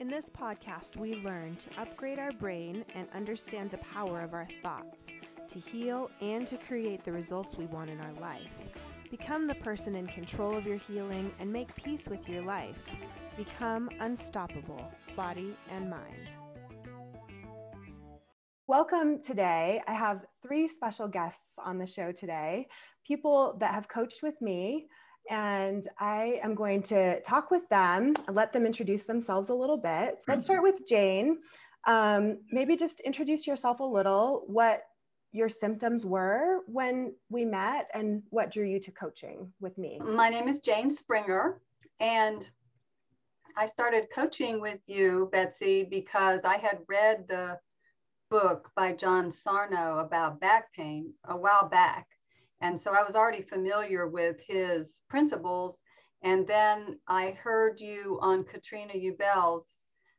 In this podcast, we learn to upgrade our brain and understand the power of our thoughts, to heal and to create the results we want in our life. Become the person in control of your healing and make peace with your life. Become unstoppable, body and mind. Welcome today. I have 3 special guests on the show today, people that have coached with me, and I am going to talk with them and let them introduce themselves a little bit. Let's start with Jane. Maybe just introduce yourself a little, what your symptoms were when we met and what drew you to coaching with me. My name is Jane Springer, and I started coaching with you, Betsy, because I had read the book by John Sarno about back pain a while back. And so I was already familiar with his principles. And then I heard you on Katrina Ubell's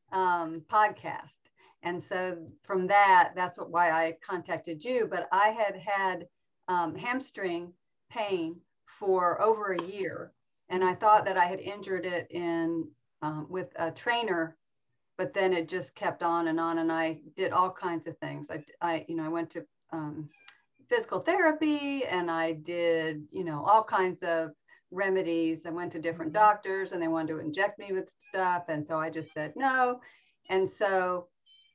podcast. And so from that's why I contacted you. But I had hamstring pain for over a year. And I thought that I had injured it with a trainer, but then it just kept on. And I did all kinds of things. I went to physical therapy, and I did, all kinds of remedies. I went to different doctors, and they wanted to inject me with stuff. And so I just said no. And so,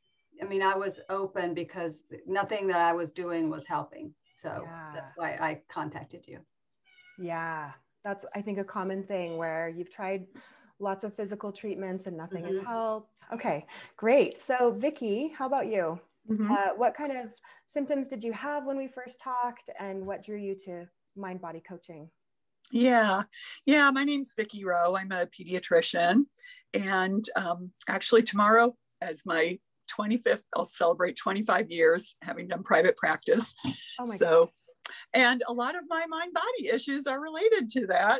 I was open because nothing that I was doing was helping. So That's why I contacted you. Yeah, that's, I think, a common thing where you've tried lots of physical treatments and nothing has helped. Okay, great. So Vicki, how about you? What kind of symptoms did you have when we first talked, and what drew you to mind body coaching? Yeah. My name's Vicki Rowe. I'm a pediatrician, and actually tomorrow, as my 25th, I'll celebrate 25 years having done private practice. Oh my gosh. And a lot of my mind body issues are related to that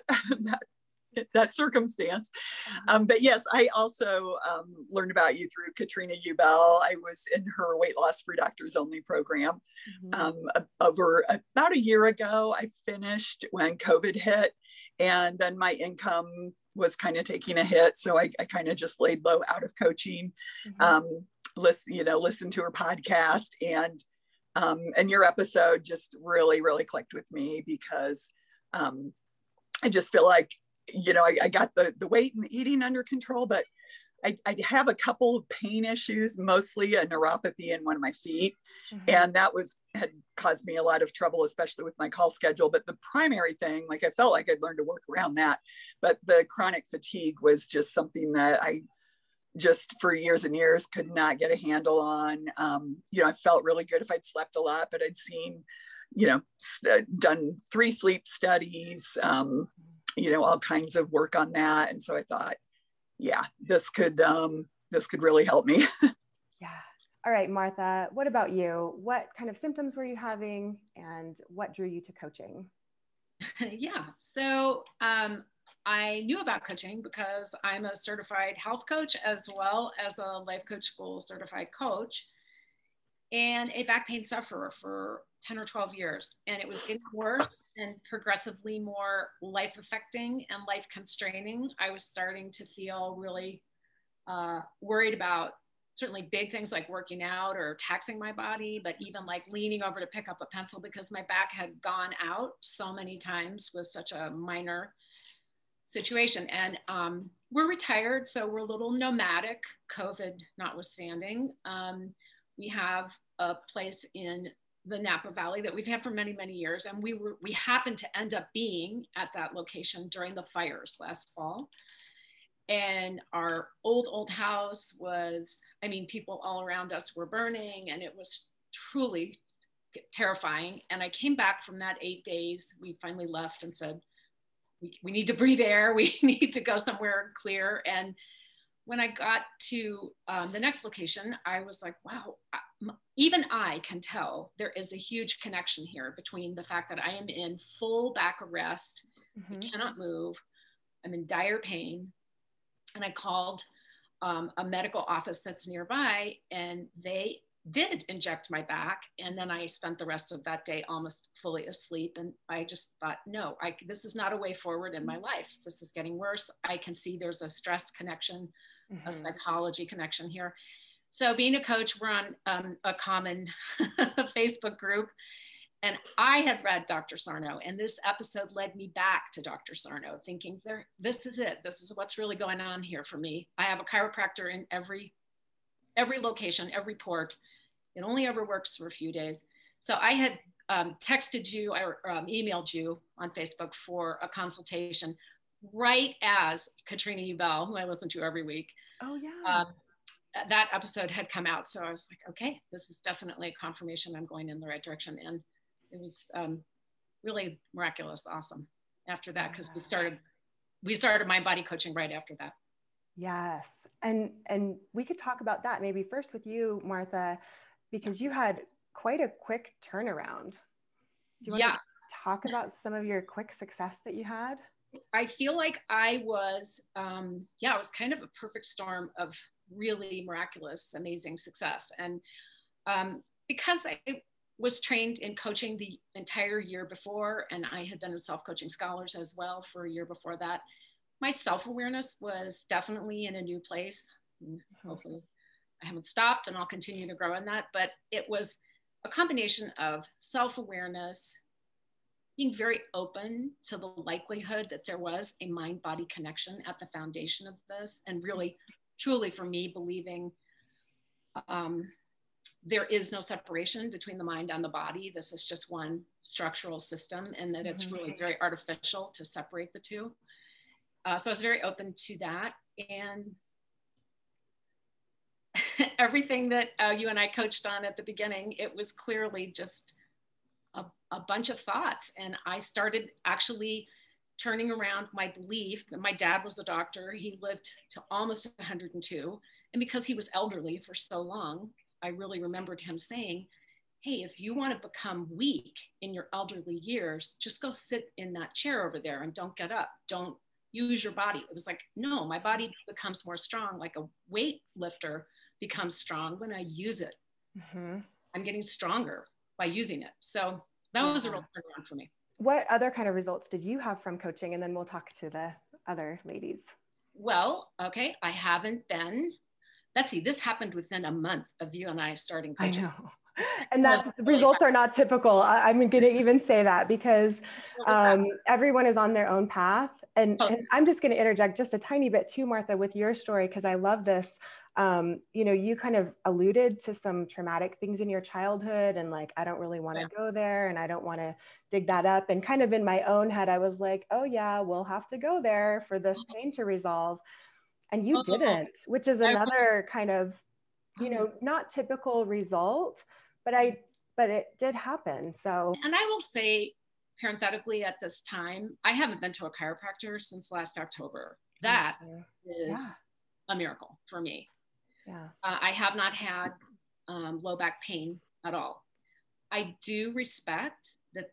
that circumstance. But yes, I also learned about you through Katrina Ubell. I was in her weight loss for doctors only program. Over about a year ago, I finished when COVID hit, and then my income was kind of taking a hit. So I kind of just laid low out of coaching, listen to her podcast, and your episode just really, really clicked with me because I just feel like, I got the weight and the eating under control, but I have a couple of pain issues, mostly a neuropathy in one of my feet. And that had caused me a lot of trouble, especially with my call schedule. But the primary thing, I felt like I'd learned to work around that. But the chronic fatigue was just something that I just for years and years could not get a handle on. I felt really good if I'd slept a lot, but I'd seen, done 3 sleep studies, all kinds of work on that. And so I thought, this could really help me. Yeah. All right, Martha, what about you? What kind of symptoms were you having, and what drew you to coaching? So I knew about coaching because I'm a certified health coach as well as a life coach school certified coach, and a back pain sufferer for 10 or 12 years. And it was getting worse and progressively more life affecting and life constraining. I was starting to feel really worried about certainly big things like working out or taxing my body, but even like leaning over to pick up a pencil because my back had gone out so many times with such a minor situation. And we're retired, so we're a little nomadic, COVID notwithstanding. We have a place in the Napa Valley that we've had for many, many years. And we happened to end up being at that location during the fires last fall. And our old house was, people all around us were burning, and it was truly terrifying. And I came back from that 8 days. We finally left and said, we need to breathe air. We need to go somewhere clear. And when I got to the next location, I was like, wow, even I can tell there is a huge connection here between the fact that I am in full back arrest, I cannot move, I'm in dire pain. And I called a medical office that's nearby, and they did inject my back. And then I spent the rest of that day almost fully asleep. And I just thought, no, this is not a way forward in my life. This is getting worse. I can see there's a stress connection a psychology connection here. So being a coach, we're on a common Facebook group. And I had read Dr. Sarno, and this episode led me back to Dr. Sarno, thinking, this is it. This is what's really going on here for me. I have a chiropractor in every location, every port. It only ever works for a few days. So I had texted you or emailed you on Facebook for a consultation right as Katrina Ubell, who I listen to every week. Oh, yeah. That episode had come out. So I was like, okay, this is definitely a confirmation I'm going in the right direction. And it was really miraculous, awesome after that, because we started mind body coaching right after that. Yes. And we could talk about that maybe first with you, Martha, because you had quite a quick turnaround. Do you want to talk about some of your quick success that you had? I feel like I was, it was kind of a perfect storm of really miraculous, amazing success. And because I was trained in coaching the entire year before, and I had been in self-coaching scholars as well for a year before that, my self-awareness was definitely in a new place. Hopefully I haven't stopped, and I'll continue to grow in that, but it was a combination of self-awareness, being very open to the likelihood that there was a mind-body connection at the foundation of this, and really, truly for me, believing there is no separation between the mind and the body. This is just one structural system, and that it's really very artificial to separate the two. So I was very open to that. And everything that you and I coached on at the beginning, it was clearly just a bunch of thoughts. And I started actually turning around my belief. My dad was a doctor. He lived to almost 102. And because he was elderly for so long, I really remembered him saying, hey, if you want to become weak in your elderly years, just go sit in that chair over there and don't get up. Don't use your body. It was like, no, my body becomes more strong, like a weight lifter becomes strong when I use it. I'm getting stronger by using it. So that was a real turnaround for me. What other kind of results did you have from coaching? And then we'll talk to the other ladies. Well, okay, I haven't been, Betsy, this happened within a month of you and I starting coaching. I know. And that's results are not typical. I'm going to even say that because everyone is on their own path. And I'm just going to interject just a tiny bit too, Martha, with your story, because I love this. You kind of alluded to some traumatic things in your childhood and like, I don't really want to go there and I don't want to dig that up. And kind of in my own head, I was like, oh yeah, we'll have to go there for this pain to resolve. And you didn't, which is another kind of, not typical result, but it did happen. So, and I will say parenthetically at this time, I haven't been to a chiropractor since last October. That is a miracle for me. Yeah. I have not had low back pain at all. I do respect that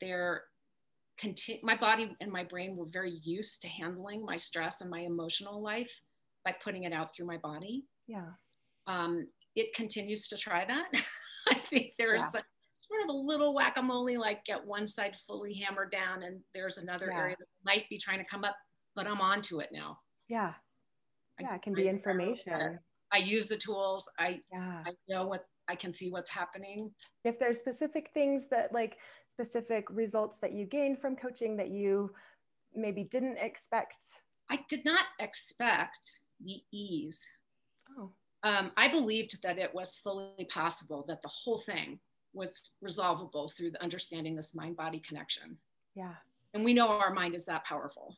my body and my brain were very used to handling my stress and my emotional life by putting it out through my body. Yeah. It continues to try that. I think there's sort of a little whack-a-mole, like get one side fully hammered down and there's another area that might be trying to come up, but I'm onto it now. Yeah. Yeah, it can be information. I use the tools. I know I can see what's happening. If there's specific things that like specific results that you gained from coaching that you maybe didn't expect. I did not expect the ease. Oh. I believed that it was fully possible, that the whole thing was resolvable through the understanding this mind-body connection. Yeah. And we know our mind is that powerful.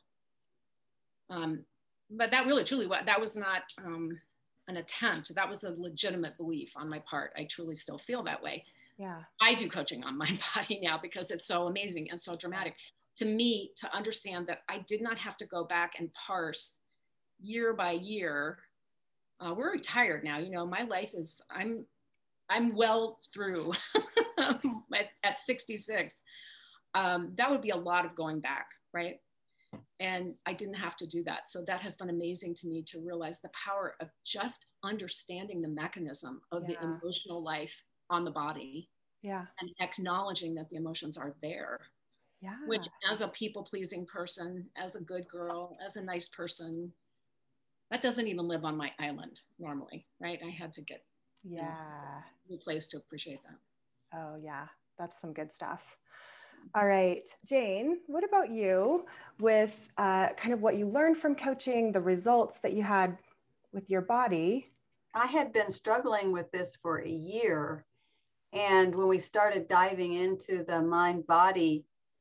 But that really, truly, that was not an attempt. That was a legitimate belief on my part. I truly still feel that way. Yeah. I do coaching on mind body now because it's so amazing and so dramatic. To me, to understand that I did not have to go back and parse year by year. We're retired now. My life is, I'm well through at 66. That would be a lot of going back, right? And I didn't have to do that. So that has been amazing to me to realize the power of just understanding the mechanism of the emotional life on the body. Yeah. And acknowledging that the emotions are there. Yeah. Which, as a people-pleasing person, as a good girl, as a nice person, that doesn't even live on my island normally, right? I had to get Yeah. a new place to appreciate that. Oh yeah, that's some good stuff. All right, Jane, what about you with kind of what you learned from coaching, the results that you had with your body? I had been struggling with this for a year. And when we started diving into the mind-body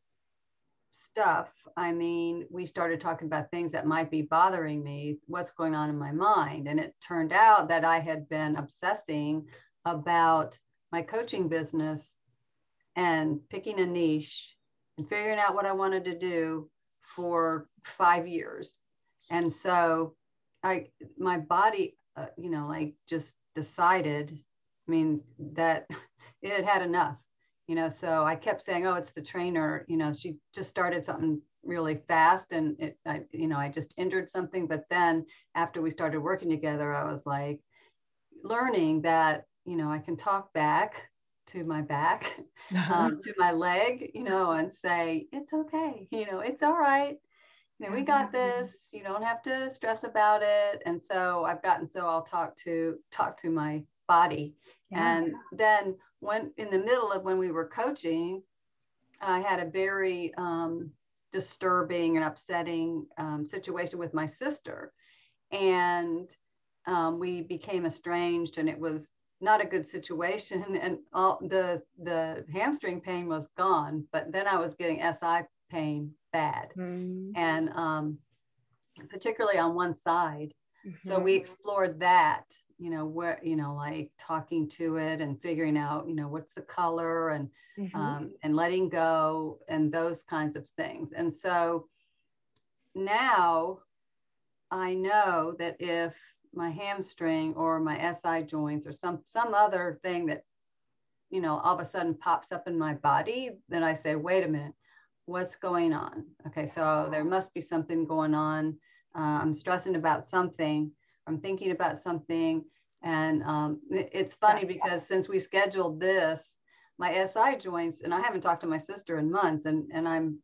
stuff, I mean, we started talking about things that might be bothering me, what's going on in my mind. And it turned out that I had been obsessing about my coaching business and picking a niche and figuring out what I wanted to do for 5 years. And so my body, I just decided, I mean, that it had had enough, so I kept saying, oh, it's the trainer, she just started something really fast and I just injured something. But then after we started working together, I was like learning that, I can talk back to my back, to my leg, and say, it's okay, it's all right. We got this, you don't have to stress about it. And so I've gotten, so I'll talk to my body. Yeah. And then when in the middle of when we were coaching, I had a very disturbing and upsetting situation with my sister. And we became estranged, and it was not a good situation. And all the hamstring pain was gone, but then I was getting SI pain bad. Mm-hmm. And particularly on one side. Mm-hmm. So we explored that, where, like talking to it and figuring out, what's the color and, mm-hmm. And letting go and those kinds of things. And so now I know that if my hamstring or my SI joints or some other thing that, all of a sudden pops up in my body, then I say, wait a minute, what's going on? Okay, so there must be something going on. I'm stressing about something. I'm thinking about something. And it's funny because since we scheduled this, my SI joints, and I haven't talked to my sister in months, and I'm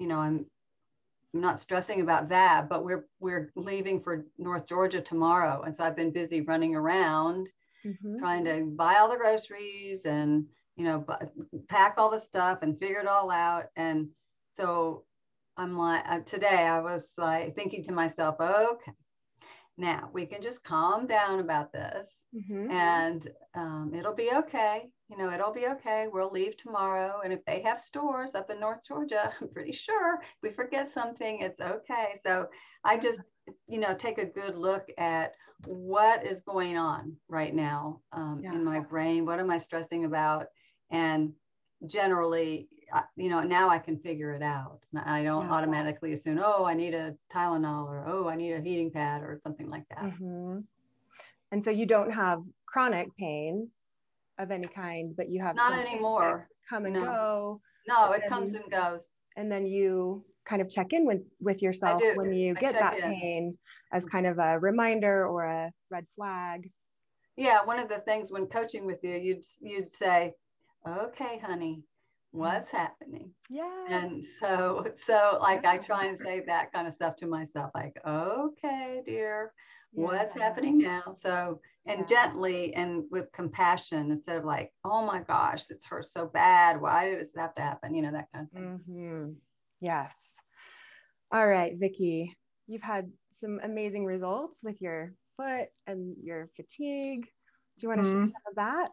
not stressing about that, but we're leaving for North Georgia tomorrow. And so I've been busy running around, mm-hmm. trying to buy all the groceries and, pack all the stuff and figure it all out. And so I'm like, today I was like thinking to myself, okay, now we can just calm down about this, mm-hmm. and it'll be okay. It'll be okay. We'll leave tomorrow. And if they have stores up in North Georgia, I'm pretty sure if we forget something, it's okay. So I just, take a good look at what is going on right now in my brain. What am I stressing about? And generally, now I can figure it out. I don't automatically assume, oh, I need a Tylenol, or, oh, I need a heating pad or something like that. Mm-hmm. And so you don't have chronic pain of any kind, but you have not anymore. Come and go. No, it comes and goes. And then you kind of check in with yourself when you get that pain as kind of a reminder or a red flag. Yeah, one of the things when coaching with you, you'd say, okay, honey, what's happening? Yeah. And so like I try and say that kind of stuff to myself, like, okay, dear, what's happening now? So, and gently and with compassion, instead of like, oh my gosh, this hurts so bad. Why did this have to happen? That kind of thing. Mm-hmm. Yes. All right, Vicki, you've had some amazing results with your foot and your fatigue. Do you want to share some of that?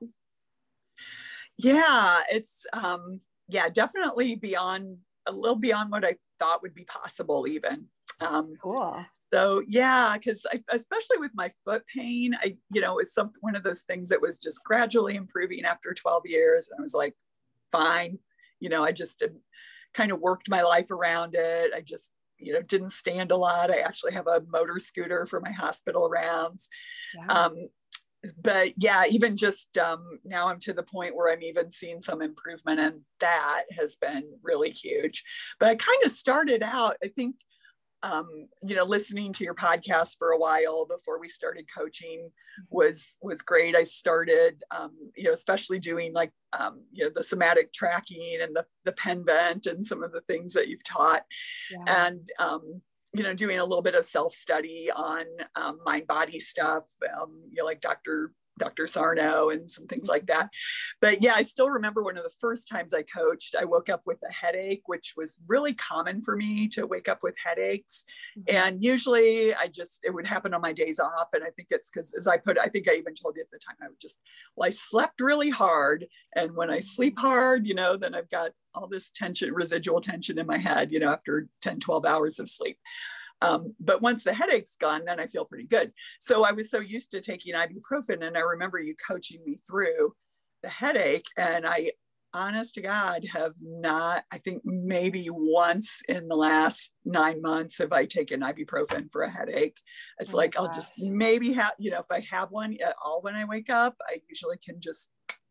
Yeah, it's definitely a little beyond what I thought would be possible even. Cool. So yeah, because especially with my foot pain, it was one of those things that was just gradually improving after 12 years. And I was like, fine, I just kind of worked my life around it. I just, didn't stand a lot. I actually have a motor scooter for my hospital rounds. Yeah. But yeah, even just now I'm to the point where I'm even seeing some improvement, and that has been really huge. But I kind of started out, I think, listening to your podcast for a while before we started coaching was great. I started, especially doing like, the somatic tracking and the pen vent and some of the things that you've taught. Yeah. And doing a little bit of self-study on mind body stuff, like Dr. Sarno and some things like that. But yeah, I still remember one of the first times I coached, I woke up with a headache, which was really common for me to wake up with headaches. And usually it would happen on my days off. And I think it's because, I think I even told you at the time, I slept really hard. And when I sleep hard, then I've got all this tension, residual tension in my head, after 10, 12 hours of sleep. But once the headache's gone, then I feel pretty good. So I was so used to taking ibuprofen, and I remember you coaching me through the headache. And I, honest to God, have not, I think maybe once in the last 9 months have I taken ibuprofen for a headache. It's like, I'll just maybe have, if I have one at all when I wake up, I usually can just,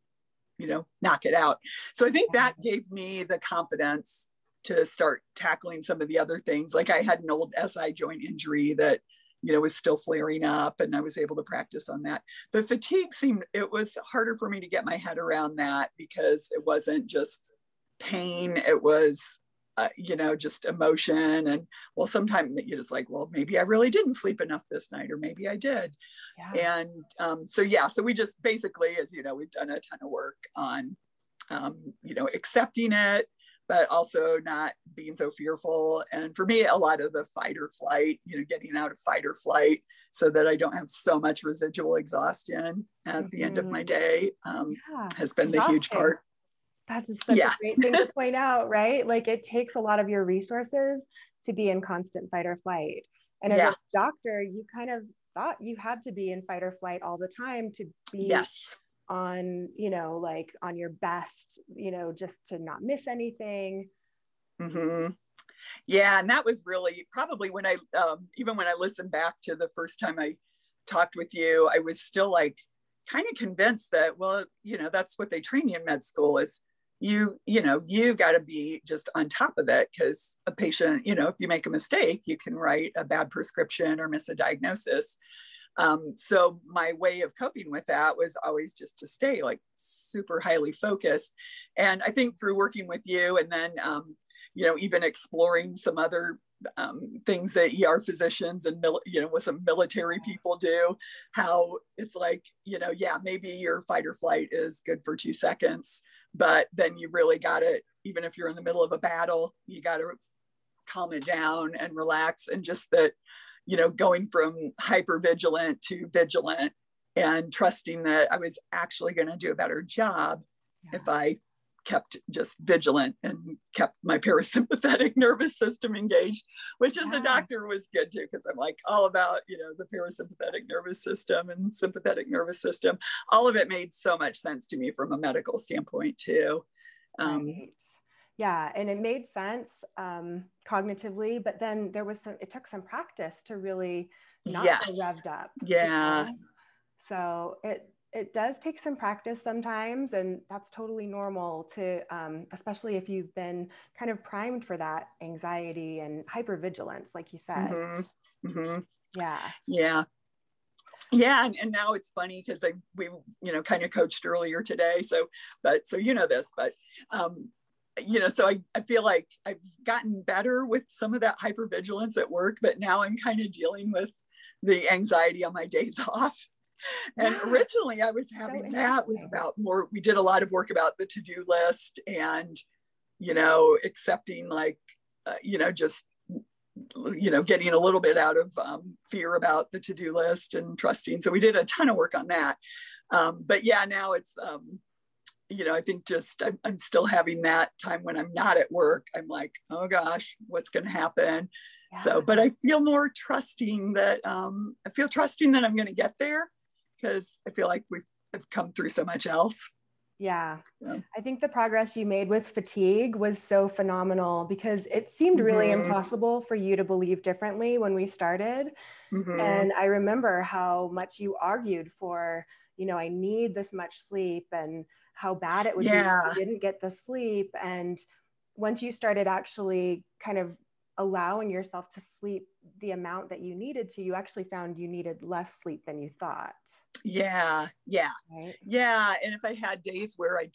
knock it out. So I think that gave me the confidence to start tackling some of the other things. Like I had an old SI joint injury that, was still flaring up, and I was able to practice on that. But fatigue it was harder for me to get my head around that, because it wasn't just pain. It was, just emotion. And well, sometimes you're just like, well, maybe I really didn't sleep enough this night, or maybe I did. Yeah. And so we just basically, as we've done a ton of work on, accepting it, but also not being so fearful. And for me, a lot of the fight or flight, getting out of fight or flight so that I don't have so much residual exhaustion at the end of my day has been the huge part. That's such a great thing to point out, right? Like it takes a lot of your resources to be in constant fight or flight. And as a doctor, you kind of thought you had to be in fight or flight all the time to be on, like on your best, just to not miss anything. Mm-hmm. Yeah. And that was really probably when even when I listened back to the first time I talked with you, I was still like kind of convinced that, well, that's what they train you in med school is you got to be just on top of it, because a patient, if you make a mistake, you can write a bad prescription or miss a diagnosis. So my way of coping with that was always just to stay like super highly focused. And I think through working with you, and then, even exploring some other things that ER physicians and, what some military people do, how it's like, maybe your fight or flight is good for 2 seconds, but then you really got to, even if you're in the middle of a battle, you got to calm it down and relax. And just that, going from hypervigilant to vigilant, and trusting that I was actually going to do a better job if I kept just vigilant and kept my parasympathetic nervous system engaged, which as a doctor was good too, because I'm like all about, the parasympathetic nervous system and sympathetic nervous system. All of it made so much sense to me from a medical standpoint too. Yeah, and it made sense cognitively, but then it took some practice to really not go revved up. Yeah. So it does take some practice sometimes, and that's totally normal to, especially if you've been kind of primed for that anxiety and hypervigilance, like you said. Mm-hmm. Mm-hmm. Yeah. Yeah. Yeah. And now it's funny because we kind of coached earlier today. So this, but so I feel like I've gotten better with some of that hypervigilance at work, but now I'm kind of dealing with the anxiety on my days off. And originally I was having was about more, we did a lot of work about the to-do list and, accepting like, just, getting a little bit out of fear about the to-do list and trusting. So we did a ton of work on that. But yeah, now it's, I think just I'm still having that time when I'm not at work. I'm like, oh gosh, what's going to happen? Yeah. So, but I feel more trusting that I'm going to get there, because I feel like I've come through so much else. Yeah. So. I think the progress you made with fatigue was so phenomenal, because it seemed really impossible for you to believe differently when we started. Mm-hmm. And I remember how much you argued for, I need this much sleep, and how bad it would be if you didn't get the sleep. And once you started actually kind of allowing yourself to sleep the amount that you needed to, you actually found you needed less sleep than you thought. Yeah. Yeah. Right? Yeah. And if I had days where I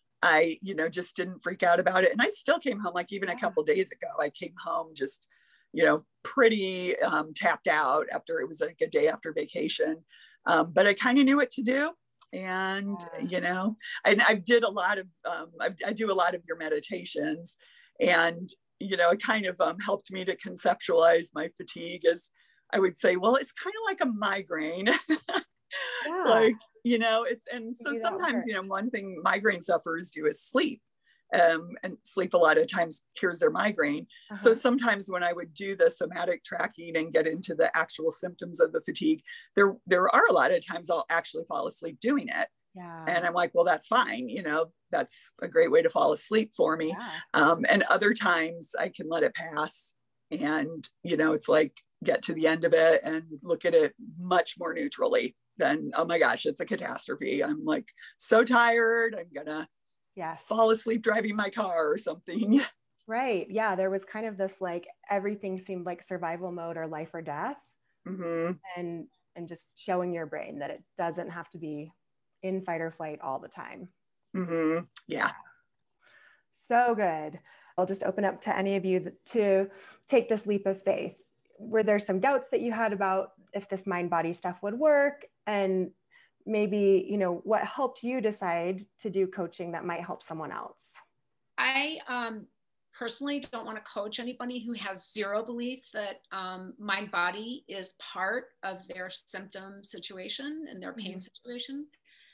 just didn't freak out about it. And I still came home, like even a couple of days ago, I came home just pretty tapped out after it was like a day after vacation. But I kind of knew what to do. And, I did a lot of, I do a lot of your meditations, and, it kind of helped me to conceptualize my fatigue as I would say, well, it's kind of like a migraine. It's like, and so sometimes, one thing migraine sufferers do is sleep. And sleep a lot of times cures their migraine. So sometimes when I would do the somatic tracking and get into the actual symptoms of the fatigue, there are a lot of times I'll actually fall asleep doing it. Yeah. And I'm like, well, that's fine. That's a great way to fall asleep for me. Yeah. And other times I can let it pass and, it's like get to the end of it and look at it much more neutrally than, oh my gosh, it's a catastrophe. I'm like so tired. I'm gonna fall asleep driving my car or something. Right. Yeah. There was kind of this, like, everything seemed like survival mode or life or death. And just showing your brain that it doesn't have to be in fight or flight all the time. Yeah. So good. I'll just open up to any of you to take this leap of faith. Were there some doubts that you had about if this mind body stuff would work? And maybe, what helped you decide to do coaching that might help someone else? I personally don't want to coach anybody who has zero belief that mind body is part of their symptom situation and their pain situation.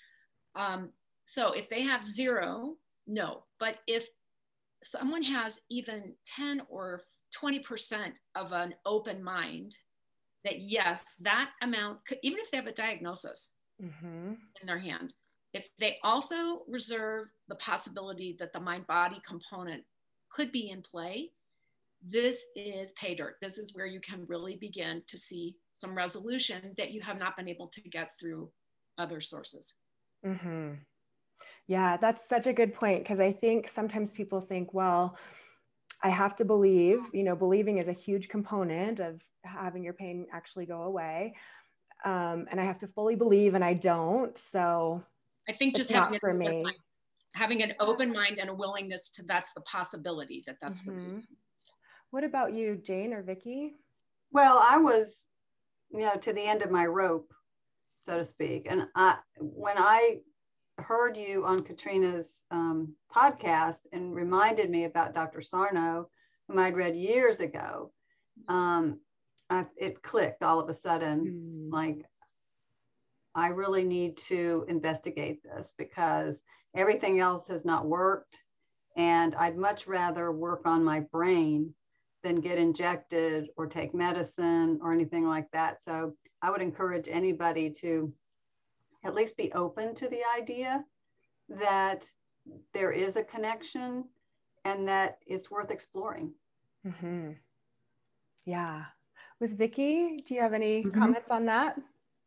So if they have zero, no. But if someone has even 10 or 20% of an open mind, that yes, that amount, even if they have a diagnosis in their hand, if they also reserve the possibility that the mind-body component could be in play, this is pay dirt. This is where you can really begin to see some resolution that you have not been able to get through other sources. Yeah, that's such a good point, because I think sometimes people think, well, I have to believe, believing is a huge component of having your pain actually go away. And I have to fully believe, and I don't. So I think just having an open mind and a willingness to, that's the possibility that's the reason. What about you, Jane or Vicki? Well, I was, to the end of my rope, so to speak. And when I heard you on Katrina's podcast and reminded me about Dr. Sarno, whom I'd read years ago, it clicked all of a sudden. Like, I really need to investigate this because everything else has not worked. And I'd much rather work on my brain than get injected or take medicine or anything like that. So I would encourage anybody to at least be open to the idea that there is a connection and that it's worth exploring. Yeah. With Vicki, do you have any comments on that?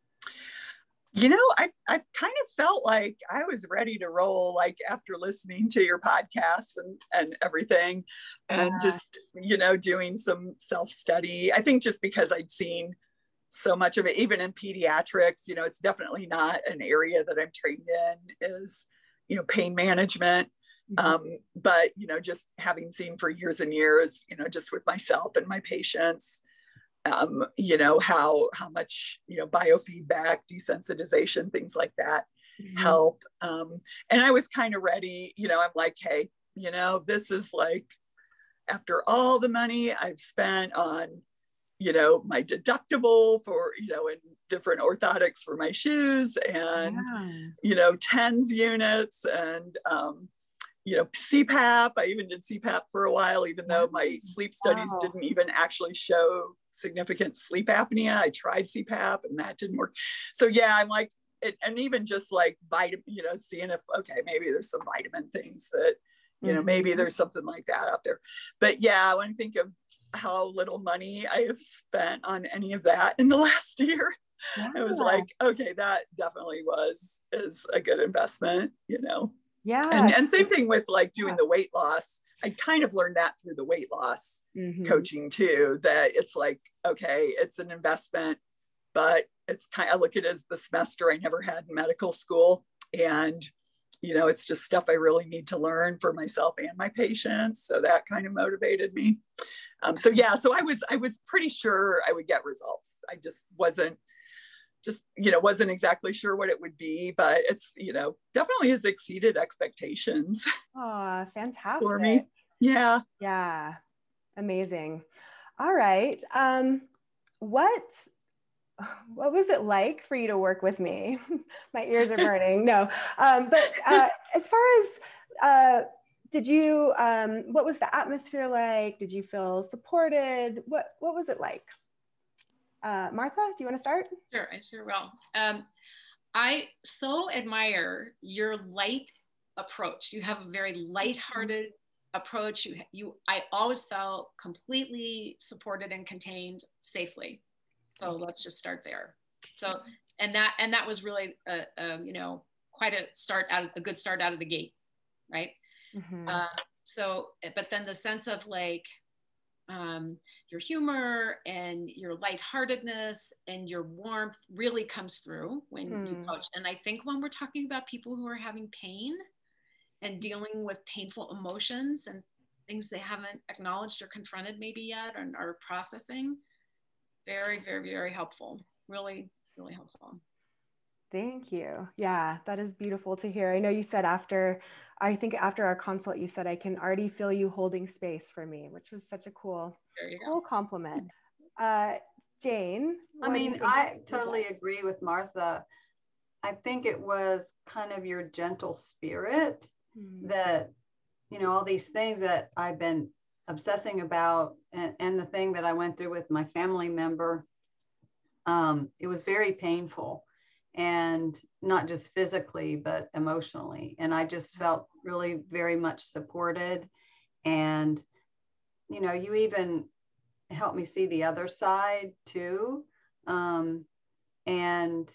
I've kind of felt like I was ready to roll, like after listening to your podcasts and everything, and just, doing some self-study. I think just because I'd seen so much of it, even in pediatrics, it's definitely not an area that I'm trained in is, pain management. But, just having seen for years and years, just with myself and my patients, how much, biofeedback, desensitization, things like that help. And I was kind of ready, I'm like, hey, this is like, after all the money I've spent on, my deductible for, and different orthotics for my shoes and, TENS units and, CPAP. I even did CPAP for a while, even though my sleep studies didn't even actually show significant sleep apnea. I tried CPAP and that didn't work. So yeah, I'm like, and even just like vitamin, seeing if, okay, maybe there's some vitamin things that, maybe there's something like that out there. But yeah, when I think of how little money I have spent on any of that in the last year, it was like, okay, that definitely is a good investment, Yeah. And same thing with like doing the weight loss. I kind of learned that through the weight loss coaching too, that it's like, okay, it's an investment, but it's kind of, I look at it as the semester I never had in medical school. And, it's just stuff I really need to learn for myself and my patients. So that kind of motivated me. So yeah, so I was pretty sure I would get results. I just wasn't exactly sure what it would be, but it's, definitely has exceeded expectations. Oh, fantastic. For me. Yeah. Yeah. Amazing. All right. What was it like for you to work with me? My ears are burning. No. But as far as, what was the atmosphere like? Did you feel supported? What was it like? Martha, do you want to start? Sure, I sure will. I so admire your light approach. You have a very lighthearted approach. I always felt completely supported and contained safely. So let's just start there. So, and that was really, quite a good start out of the gate, right? Mm-hmm. But then the sense of like, your humor and your lightheartedness and your warmth really comes through when you coach. And I think when we're talking about people who are having pain and dealing with painful emotions and things they haven't acknowledged or confronted maybe yet and are processing, very, very, very helpful. Really, really helpful. Thank you. Yeah, that is beautiful to hear. I know you said after our consult, you said, I can already feel you holding space for me, which was such a cool compliment. Jane? I mean, I totally agree with Martha. I think it was kind of your gentle spirit that, all these things that I've been obsessing about and the thing that I went through with my family member, it was very painful. And not just physically, but emotionally. And I just felt really very much supported. And, you even helped me see the other side too. And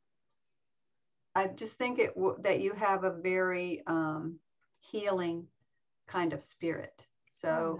I just think that you have a very healing kind of spirit. So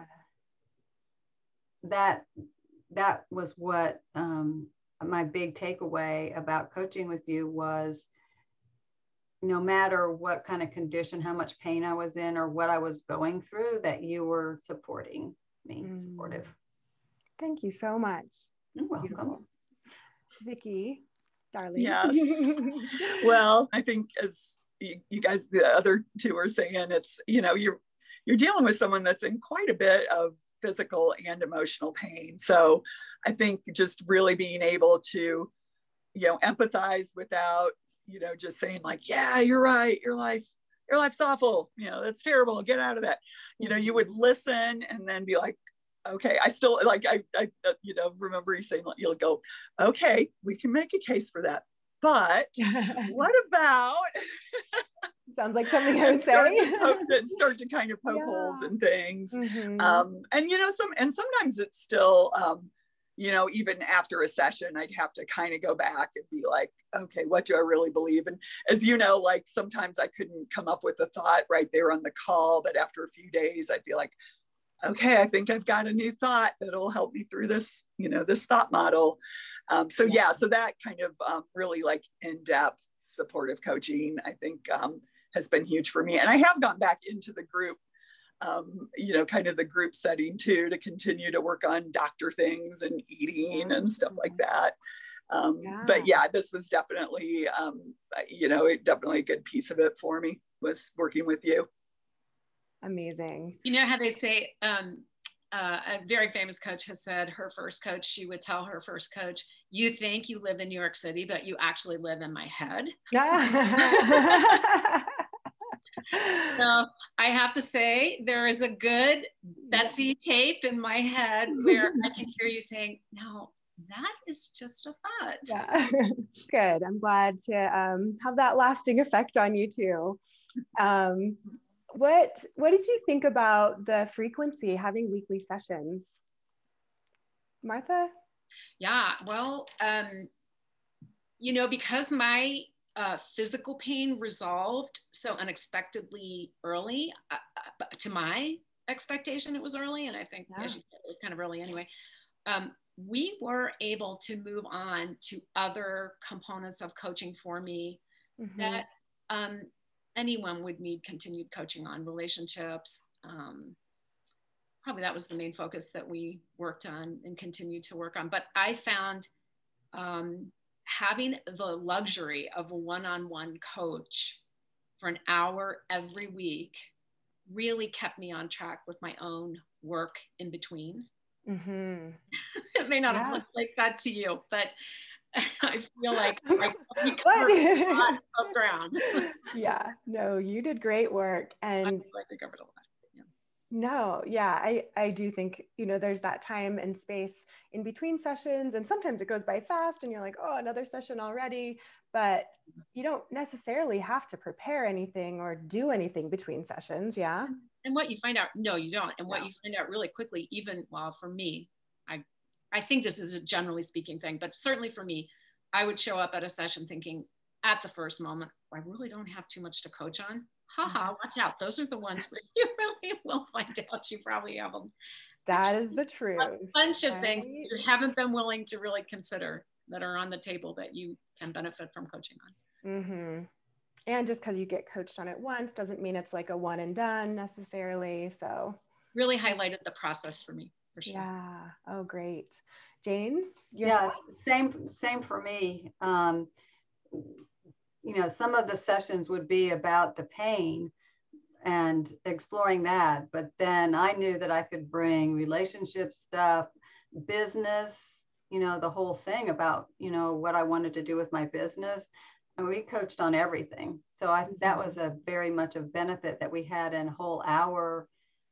that was what, my big takeaway about coaching with you was, no matter what kind of condition, how much pain I was in or what I was going through, that you were supporting me, supportive. Thank you so much. You're welcome. Vicki, darling. Yes. Well, I think as you guys, the other two are saying, it's, you're dealing with someone that's in quite a bit of physical and emotional pain. So I think just really being able to, empathize without, just saying like, yeah, you're right. Your life's awful. That's terrible. Get out of that. You would listen and then be like, okay, I still like, I remember you saying, you'll go, okay, we can make a case for that. But what about sounds like something I would say. Start to kind of poke holes in things. And sometimes it's still, even after a session, I'd have to kind of go back and be like, okay, what do I really believe? And as you know, like sometimes I couldn't come up with a thought right there on the call, but after a few days, I'd be like, okay, I think I've got a new thought that'll help me through this, this thought model. So that kind of really like in-depth supportive coaching, I think has been huge for me. And I have gone back into the group, kind of the group setting too, to continue to work on doctor things and eating and stuff like that. But yeah, this was definitely, definitely a good piece of it for me was working with you. Amazing. You know how they say, a very famous coach has said her first coach, she would tell her first coach, you think you live in New York City, but you actually live in my head. So I have to say there is a good Betsy tape in my head where I can hear you saying, no, that is just a thought. Yeah. Good. I'm glad to have that lasting effect on you too. What did you think about the frequency, having weekly sessions? Martha? Yeah, well, because my physical pain resolved so unexpectedly early, to my expectation, it was early. And I think as you said, it was kind of early anyway. We were able to move on to other components of coaching for me that anyone would need continued coaching on: relationships, probably that was the main focus that we worked on and continue to work on. But I found having the luxury of a one-on-one coach for an hour every week really kept me on track with my own work in between. Mm-hmm. It may not have looked like that to you, but I feel like I covered a lot of ground. Yeah, no, you did great work. And I feel like I covered a lot. No, yeah, I do think, there's that time and space in between sessions, and sometimes it goes by fast and you're like, oh, another session already, but you don't necessarily have to prepare anything or do anything between sessions. Yeah. And what you find out, no, you don't. And what you find out really quickly, even, well, for me, I think this is a generally speaking thing, but certainly for me, I would show up at a session thinking at the first moment, I really don't have too much to coach on. Haha, watch out. Those are the ones where you really will find out you probably have them. That is the truth. A bunch of things you haven't been willing to really consider that are on the table that you can benefit from coaching on. Mm-hmm. And just because you get coached on it once doesn't mean it's like a one and done necessarily. So really highlighted the process for me, for sure. Yeah. Oh, great. Jane? Same for me. Some of the sessions would be about the pain and exploring that, but then I knew that I could bring relationship stuff, business, the whole thing about, what I wanted to do with my business. And we coached on everything. So that was a very much a benefit that we had in a whole hour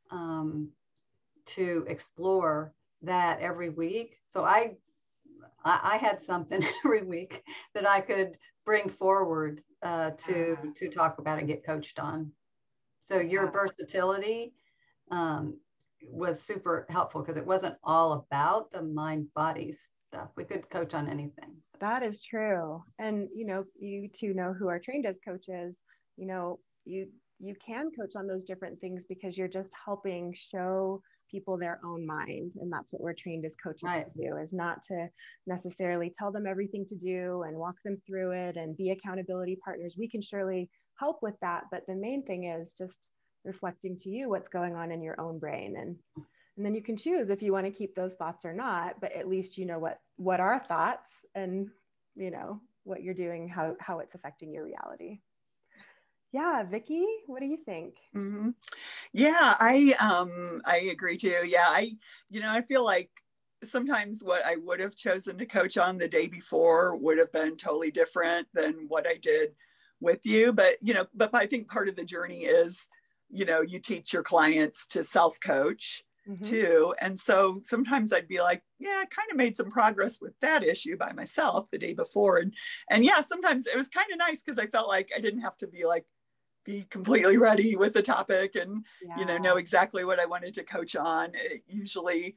to explore that every week. So I had something every week that I could bring forward to talk about and get coached on. So your versatility was super helpful because it wasn't all about the mind-body stuff. We could coach on anything. So. That is true. And, you two know who are trained as coaches, you can coach on those different things because you're just helping show people their own mind. And that's what we're trained as coaches to do, is not to necessarily tell them everything to do and walk them through it and be accountability partners. We can surely help with that. But the main thing is just reflecting to you what's going on in your own brain. And then you can choose if you want to keep those thoughts or not, but at least you know what are thoughts and, what you're doing, how it's affecting your reality. Yeah, Vicki, what do you think? Mm-hmm. Yeah, I agree too. Yeah, I feel like sometimes what I would have chosen to coach on the day before would have been totally different than what I did with you. But I think part of the journey is, you teach your clients to self-coach too. And so sometimes I'd be like, yeah, I kind of made some progress with that issue by myself the day before. And yeah, sometimes it was kind of nice because I felt like I didn't have to be completely ready with the topic and, know exactly what I wanted to coach on. It usually,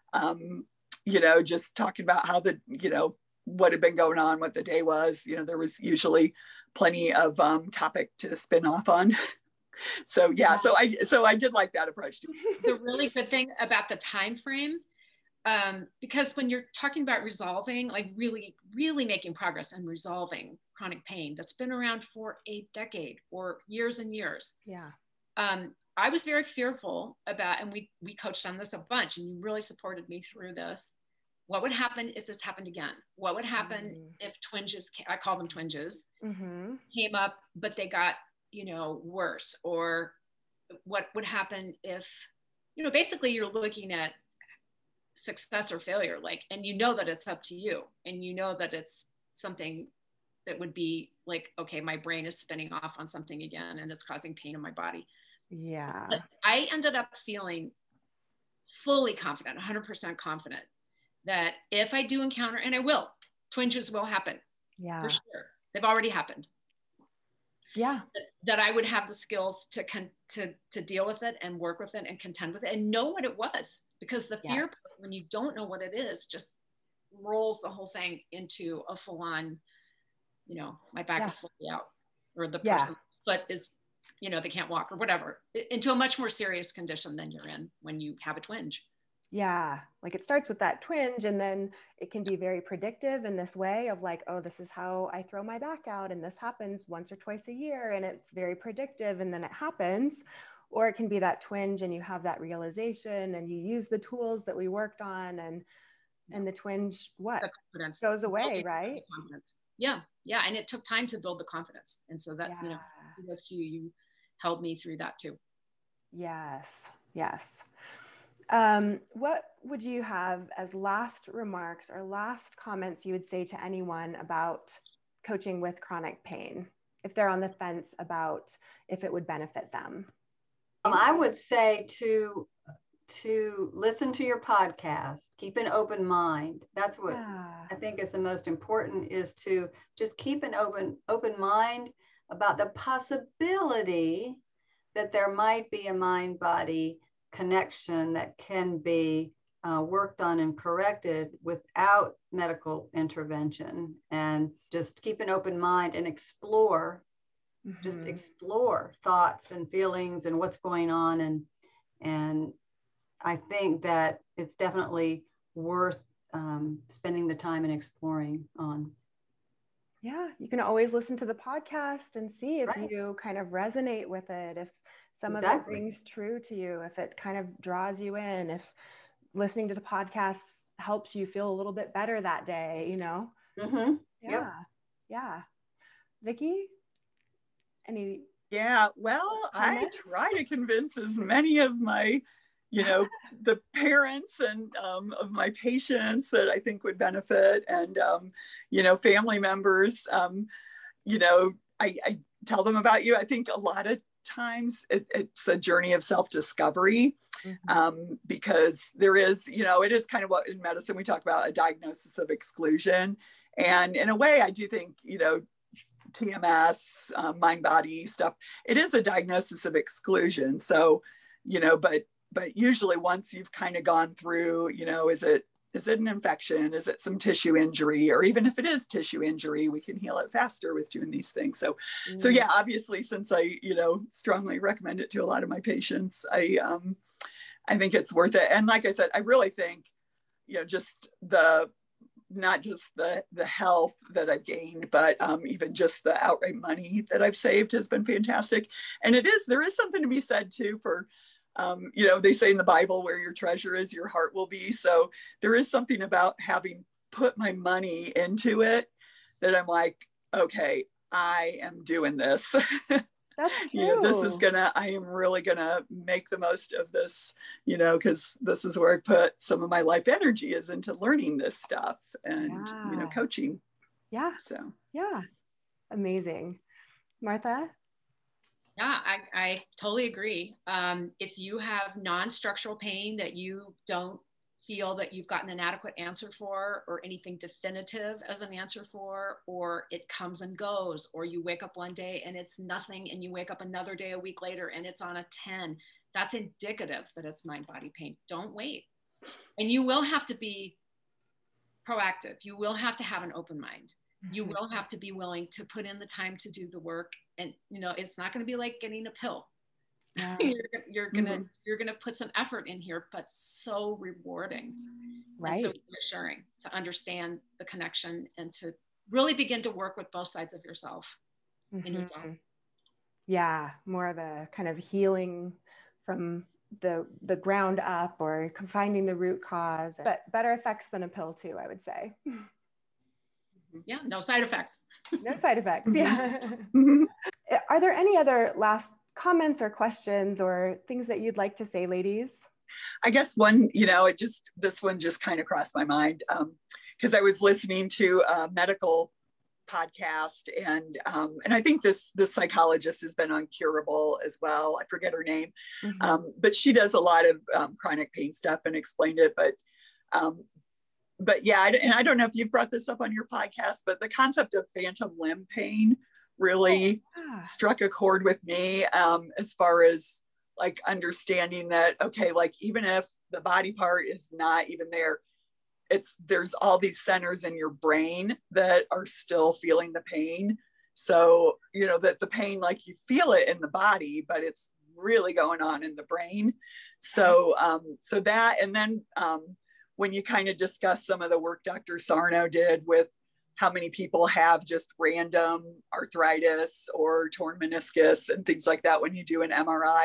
just talking about how what had been going on, what the day was, there was usually plenty of topic to spin off on. So I did like that approach too. The really good thing about the time frame, because when you're talking about resolving, like really, really making progress and resolving chronic pain that's been around for a decade or years and years. Yeah. I was very fearful about, and we coached on this a bunch, and you really supported me through this. What would happen if this happened again? What would happen if twinges, I call them twinges, came up, but they got, worse? Or what would happen if, basically you're looking at success or failure, and that it's up to you, and that it's something that would be like, okay, my brain is spinning off on something again and it's causing pain in my body. Yeah. But I ended up feeling fully confident, 100% confident that if I do encounter, and I will, twinges will happen. Yeah. For sure. They've already happened. Yeah. That I would have the skills to deal with it and work with it and contend with it and know what it was, because the fear, when you don't know what it is, just rolls the whole thing into a full-on, my back is fully out, or the person's foot is, they can't walk or whatever, into a much more serious condition than you're in when you have a twinge. Yeah. Like it starts with that twinge, and then it can be very predictive in this way of like, oh, this is how I throw my back out. And this happens once or twice a year. And it's very predictive. And then it happens. or it can be that twinge and you have that realization and you use the tools that we worked on, and the twinge goes away, right? Yeah. And it took time to build the confidence. And so that, kudos to you. You helped me through that too. Yes. What would you have as last remarks or last comments you would say to anyone about coaching with chronic pain, if they're on the fence about if it would benefit them? I would say to listen to your podcast, keep an open mind. That's what I think is the most important, is to just keep an open mind about the possibility that there might be a mind-body connection that can be worked on and corrected without medical intervention. And just keep an open mind and explore, just explore thoughts and feelings and what's going on. And I think that it's definitely worth spending the time and exploring on. Yeah, you can always listen to the podcast and see if you kind of resonate with it, if some of it rings true to you, if it kind of draws you in, if listening to the podcast helps you feel a little bit better that day, you know? Yeah. Vicki, any? Yeah, well, comments? I try to convince as many of my, the parents and of my patients that I think would benefit, and, family members, I tell them about you. I think a lot of times it's a journey of self-discovery, because there is, it is kind of what in medicine we talk about, a diagnosis of exclusion. And in a way, I do think, TMS, mind body stuff, it is a diagnosis of exclusion. So, but usually once you've kind of gone through, is it an infection? Is it some tissue injury? Or even if it is tissue injury, we can heal it faster with doing these things. So yeah, obviously, since I, strongly recommend it to a lot of my patients, I think it's worth it. And like I said, I really think, just not just the health that I've gained, but even just the outright money that I've saved has been fantastic. And there is something to be said too for, they say in the Bible, where your treasure is, your heart will be. So there is something about having put my money into it that I'm like, okay, I am doing this. That's true. I am really gonna make the most of this, because this is where I put some of my life energy, is into learning this stuff and, coaching. Yeah. So, yeah. Amazing. Martha? Yeah, I totally agree. If you have non-structural pain that you don't feel that you've gotten an adequate answer for, or anything definitive as an answer for, or it comes and goes, or you wake up one day and it's nothing, and you wake up another day a week later and it's on a 10, that's indicative that it's mind-body pain. Don't wait. And you will have to be proactive. You will have to have an open mind. You will have to be willing to put in the time to do the work. And, it's not going to be like getting a pill. Yeah. you're gonna put some effort in here, but so rewarding, right? And so reassuring to understand the connection and to really begin to work with both sides of yourself. Yeah, more of a kind of healing from the ground up, or finding the root cause, but better effects than a pill too, I would say. Yeah, no side effects. No side effects. Yeah. Are there any other last comments or questions or things that you'd like to say, ladies? I guess one, this one just kind of crossed my mind, because I was listening to a medical podcast, and I think this psychologist has been on Curable as well. I forget her name, but she does a lot of chronic pain stuff and explained it. But yeah, and I don't know if you've brought this up on your podcast, but the concept of phantom limb pain really struck a chord with me, as far as like understanding that, okay, like even if the body part is not even there, there's all these centers in your brain that are still feeling the pain. So, that the pain, like you feel it in the body, but it's really going on in the brain. So, so that, and then when you kind of discuss some of the work Dr. Sarno did with how many people have just random arthritis or torn meniscus and things like that when you do an MRI,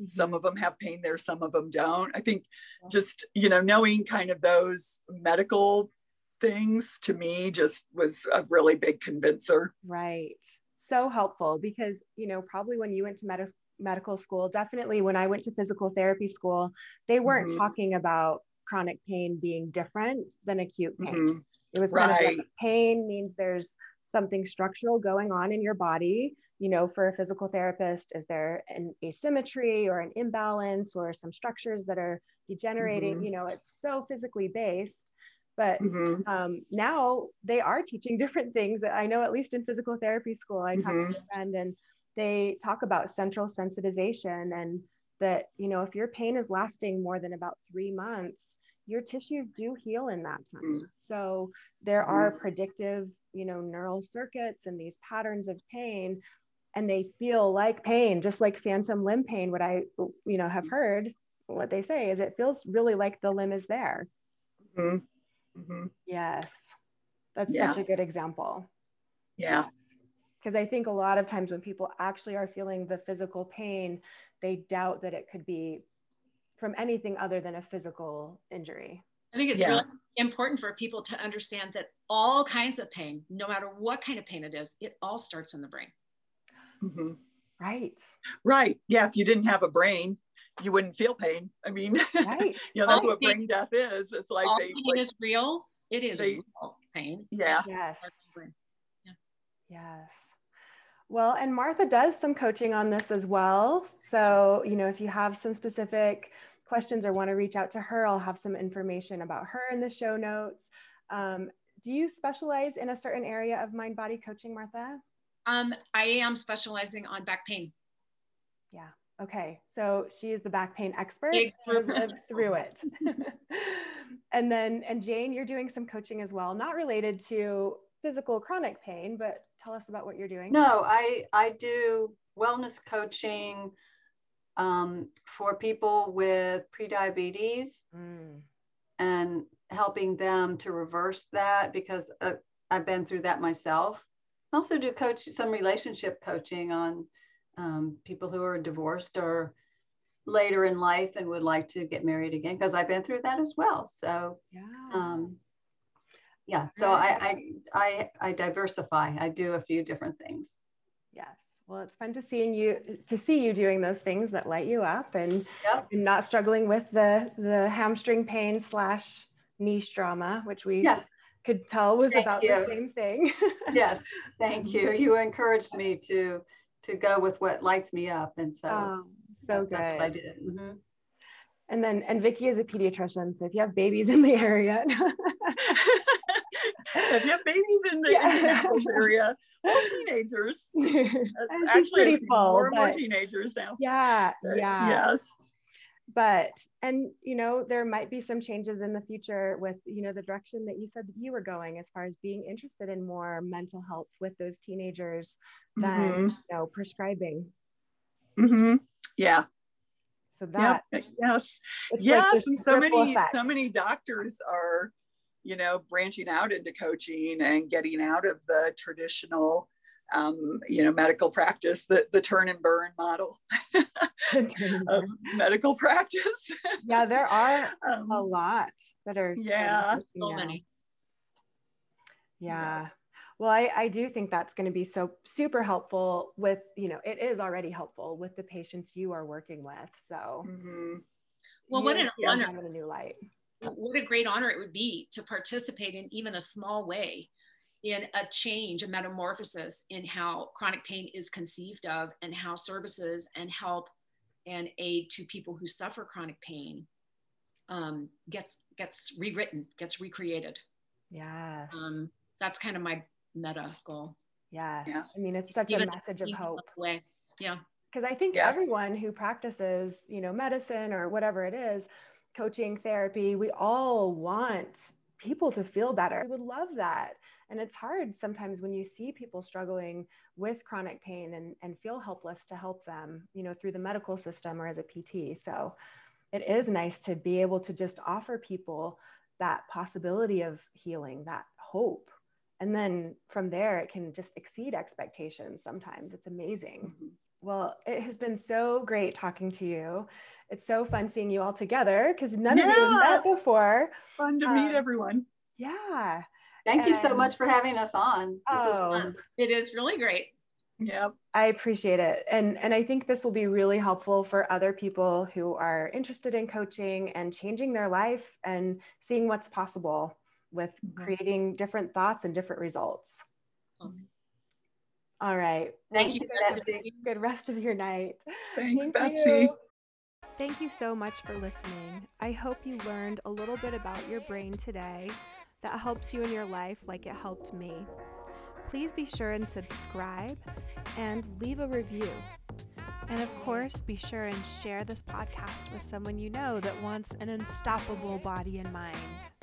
Some of them have pain there, some of them don't. I think just, knowing kind of those medical things to me just was a really big convincer. Right. So helpful because, probably when you went to medical school, definitely when I went to physical therapy school, they weren't talking about chronic pain being different than acute pain. It was kind of like pain means there's something structural going on in your body. For a physical therapist, is there an asymmetry or an imbalance or some structures that are degenerating? It's so physically based. But now they are teaching different things. I know, at least in physical therapy school, I talked to a friend and they talk about central sensitization, and that, if your pain is lasting more than about 3 months, your tissues do heal in that time. So there are predictive, neural circuits and these patterns of pain, and they feel like pain, just like phantom limb pain. What I, have heard, what they say is it feels really like the limb is there. Yes. That's such a good example. Yeah. Because I think a lot of times when people actually are feeling the physical pain, they doubt that it could be from anything other than a physical injury. I think it's really important for people to understand that all kinds of pain, no matter what kind of pain it is, it all starts in the brain. Right. Yeah. If you didn't have a brain, you wouldn't feel pain. I mean, that's what brain death is. It's like pain is real. It is real pain. Yeah. Yes. Well, and Martha does some coaching on this as well. So, if you have some specific questions or want to reach out to her, I'll have some information about her in the show notes. Do you specialize in a certain area of mind-body coaching, Martha? I am specializing on back pain. Yeah. Okay. So she is the back pain expert. She has lived through it. And Jane, you're doing some coaching as well, not related to physical chronic pain, but tell us about what you're doing. No, I do wellness coaching for people with prediabetes and helping them to reverse that, because I've been through that myself. I also do some relationship coaching on people who are divorced or later in life and would like to get married again, because I've been through that as well. So so I diversify. I do a few different things. Yes. Well, it's fun to see you doing those things that light you up and not struggling with the hamstring pain / niche trauma, which we could tell was about the same thing. Yes. Thank you. You encouraged me to go with what lights me up. And so, so good. That's what I did. And Vicki is a pediatrician. So if you have babies in the area, if you have babies in the Indianapolis area, or teenagers, that's actually pretty full, more and more teenagers now. Yes. But, there might be some changes in the future with, the direction that you said that you were going, as far as being interested in more mental health with those teenagers than, prescribing. Yeah. So that, yes. Like and so many doctors are, branching out into coaching and getting out of the traditional, medical practice, the turn and burn model of medical practice. There are a lot that are. So many. Well, I do think that's going to be so super helpful with, it is already helpful with the patients you are working with. So, well, what an honor. In a new light. What a great honor it would be to participate in even a small way in a change, a metamorphosis in how chronic pain is conceived of, and how services and help and aid to people who suffer chronic pain gets rewritten, gets recreated. Yes. That's kind of my meta goal. Yes. I mean, it's such a message of hope. Yeah. Because I think everyone who practices, medicine or whatever it is, coaching, therapy, we all want people to feel better. We would love that. And it's hard sometimes when you see people struggling with chronic pain and feel helpless to help them, through the medical system or as a PT. So it is nice to be able to just offer people that possibility of healing, that hope. And then from there, it can just exceed expectations. Sometimes it's amazing. Well, it has been so great talking to you. It's so fun seeing you all together because none of you have met before. Fun to meet everyone. Yeah. Thank you so much for having us on. This is fun. It is really great. Yep. I appreciate it. And I think this will be really helpful for other people who are interested in coaching and changing their life and seeing what's possible with creating different thoughts and different results. All right. Thank you, Betsy. Good rest of your night. Thanks, Betsy. Thank you so much for listening. I hope you learned a little bit about your brain today that helps you in your life like it helped me. Please be sure and subscribe and leave a review. And of course, be sure and share this podcast with someone you know that wants an unstoppable body and mind.